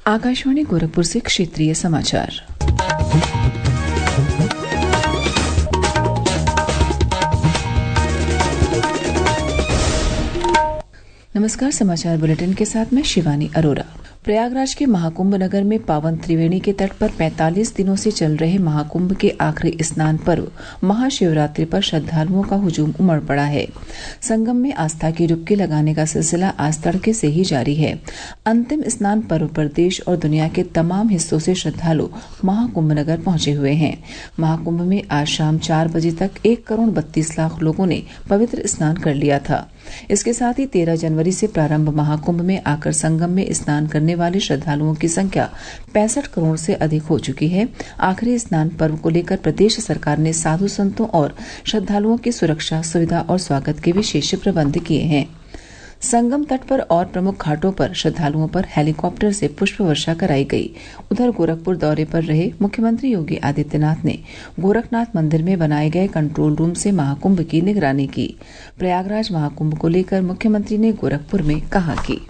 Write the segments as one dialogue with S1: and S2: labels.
S1: आकाशवाणी गोरखपुर से क्षेत्रीय समाचार। नमस्कार। समाचार बुलेटिन के साथ मैं शिवानी अरोरा। प्रयागराज के महाकुंभ नगर में पावन त्रिवेणी के तट पर 45 दिनों से चल रहे महाकुंभ के आखिरी स्नान पर्व महाशिवरात्रि पर श्रद्धालुओं का हुजूम उमड़ पड़ा है। संगम में आस्था की डुबकी लगाने का सिलसिला आज तड़के से ही जारी है। अंतिम स्नान पर्व पर देश और दुनिया के तमाम हिस्सों से श्रद्धालु महाकुंभ नगर पहुंचे हुए हैं। महाकुंभ में आज शाम 4 बजे तक 1,32,00,000 लोगों ने पवित्र स्नान कर लिया था। इसके साथ ही 13 जनवरी से प्रारंभ महाकुंभ में आकर संगम में स्नान करने वाले श्रद्धालुओं की संख्या 65 करोड़ से अधिक हो चुकी है। आखिरी स्नान पर्व को लेकर प्रदेश सरकार ने साधु संतों और श्रद्धालुओं की सुरक्षा, सुविधा और स्वागत के विशेष प्रबंध किए हैं। संगम तट पर और प्रमुख घाटों पर श्रद्धालुओं पर हेलीकॉप्टर से पुष्प वर्षा कराई गई। उधर गोरखपुर दौरे पर रहे मुख्यमंत्री योगी आदित्यनाथ ने गोरखनाथ मंदिर में बनाए गए कंट्रोल रूम से महाकुंभ की निगरानी की। प्रयागराज महाकुंभ को लेकर मुख्यमंत्री ने गोरखपुर में कहा कि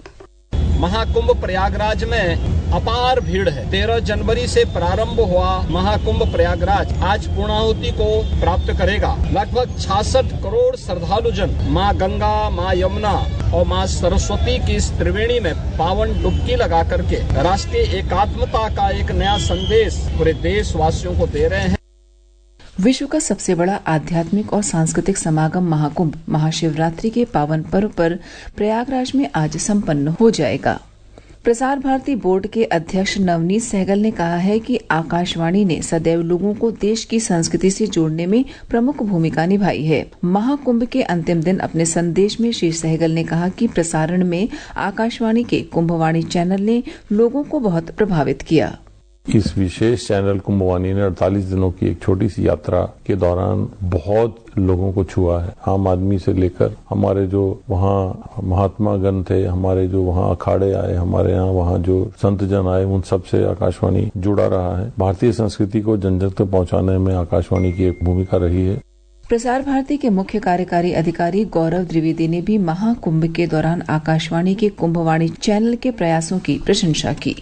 S2: महाकुंभ प्रयागराज में अपार भीड़ है। 13 जनवरी से प्रारंभ हुआ महाकुंभ प्रयागराज आज पूर्णाहुति को प्राप्त करेगा। लगभग 66 करोड़ श्रद्धालु जन माँ गंगा, माँ यमुना और माँ सरस्वती की इस त्रिवेणी में पावन डुबकी लगा करके राष्ट्रीय एकात्मता का एक नया संदेश पूरे देशवासियों को दे रहे हैं।
S1: विश्व का सबसे बड़ा आध्यात्मिक और सांस्कृतिक समागम महाकुंभ महाशिवरात्रि के पावन पर्व पर प्रयागराज में आज संपन्न हो जाएगा। प्रसार भारती बोर्ड के अध्यक्ष नवनीत सहगल ने कहा है कि आकाशवाणी ने सदैव लोगों को देश की संस्कृति से जोड़ने में प्रमुख भूमिका निभाई है। महाकुंभ के अंतिम दिन अपने संदेश में श्री सहगल ने कहा कि प्रसारण में आकाशवाणी के कुंभवाणी चैनल ने लोगों को बहुत प्रभावित किया।
S3: इस विशेष चैनल कुंभवाणी ने 48 दिनों की एक छोटी सी यात्रा के दौरान बहुत लोगों को छुआ है। आम आदमी से लेकर हमारे जो वहाँ महात्मा गण थे, हमारे जो वहाँ अखाड़े आए, हमारे यहाँ वहाँ जो संत जन आए, उन सब से आकाशवाणी जुड़ा रहा है। भारतीय संस्कृति को जन जन तक पहुँचाने में आकाशवाणी की एक भूमिका रही है।
S1: प्रसार भारती के मुख्य कार्यकारी अधिकारी गौरव द्विवेदी ने भी महाकुंभ के दौरान आकाशवाणी के कुंभवाणी चैनल के प्रयासों की प्रशंसा की।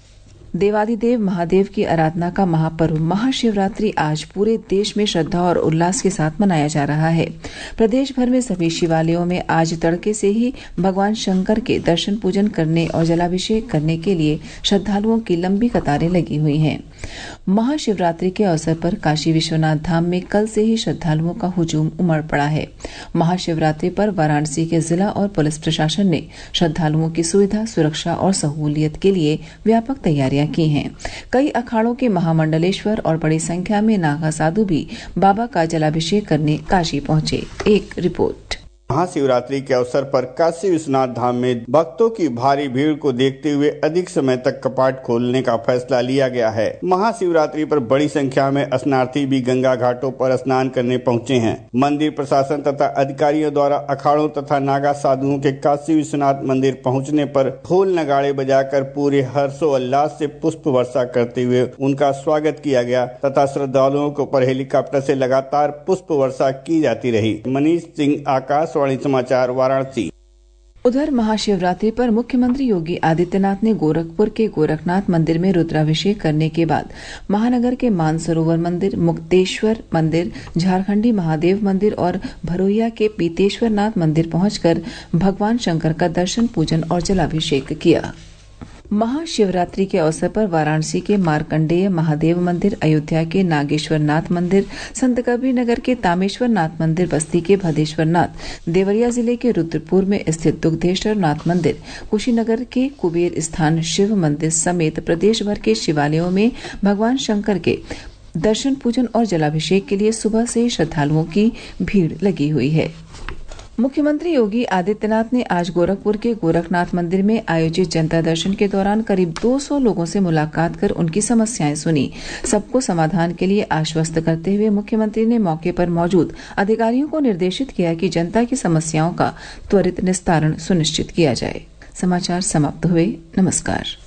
S1: देवादिदेव महादेव की आराधना का महापर्व महाशिवरात्रि आज पूरे देश में श्रद्धा और उल्लास के साथ मनाया जा रहा है। प्रदेश भर में सभी शिवालयों में आज तड़के से ही भगवान शंकर के दर्शन पूजन करने और जलाभिषेक करने के लिए श्रद्धालुओं की लंबी कतारें लगी हुई हैं। महाशिवरात्रि के अवसर पर काशी विश्वनाथ धाम में कल से ही श्रद्धालुओं का हुजूम उमड़ पड़ा है। महाशिवरात्रि पर वाराणसी के जिला और पुलिस प्रशासन ने श्रद्धालुओं की सुविधा, सुरक्षा और सहूलियत के लिए व्यापक तैयारियां की हैं। कई अखाड़ों के महामंडलेश्वर और बड़ी संख्या में नागा साधु भी बाबा का जलाभिषेक करने काशी पहुंचे। एक रिपोर्ट।
S4: महाशिवरात्रि के अवसर पर काशी विश्वनाथ धाम में भक्तों की भारी भीड़ को देखते हुए अधिक समय तक कपाट खोलने का फैसला लिया गया है। महाशिवरात्रि पर बड़ी संख्या में स्नानार्थी भी गंगा घाटों पर स्नान करने पहुंचे हैं। मंदिर प्रशासन तथा अधिकारियों द्वारा अखाड़ों तथा नागा साधुओं के काशी विश्वनाथ मंदिर पहुंचने पर ढोल नगाड़े बजाकर पूरे हर्षोल्लास से पुष्प वर्षा करते हुए उनका स्वागत किया गया तथा श्रद्धालुओं को पर हेलीकॉप्टर से लगातार पुष्प वर्षा की जाती रही। मनीष सिंह, आकाशवाणी समाचार, वाराणसी।
S1: उधर महाशिवरात्रि पर मुख्यमंत्री योगी आदित्यनाथ ने गोरखपुर के गोरखनाथ मंदिर में रुद्राभिषेक करने के बाद महानगर के मानसरोवर मंदिर, मुक्तेश्वर मंदिर, झारखंडी महादेव मंदिर और भरोइया के पीतेश्वर नाथ मंदिर पहुंचकर भगवान शंकर का दर्शन, पूजन और जलाभिषेक किया। महाशिवरात्रि के अवसर पर वाराणसी के मार्कंडेय महादेव मंदिर, अयोध्या के नागेश्वर नाथ मंदिर, संत कबीर नगर के तामेश्वर नाथ मंदिर, बस्ती के भदेश्वर नाथ, देवरिया जिले के रुद्रपुर में स्थित दुग्धेश्वर नाथ मंदिर, कुशीनगर के कुबेर स्थान शिव मंदिर समेत प्रदेश भर के शिवालयों में भगवान शंकर के दर्शन, पूजन और जलाभिषेक के लिए सुबह से श्रद्धालुओं की भीड़ लगी हुई है। मुख्यमंत्री योगी आदित्यनाथ ने आज गोरखपुर के गोरखनाथ मंदिर में आयोजित जनता दर्शन के दौरान करीब 200 लोगों से मुलाकात कर उनकी समस्याएं सुनी। सबको समाधान के लिए आश्वस्त करते हुए मुख्यमंत्री ने मौके पर मौजूद अधिकारियों को निर्देशित किया कि जनता की समस्याओं का त्वरित निस्तारण सुनिश्चित किया जाए। समाचार समाप्त हुए। नमस्कार।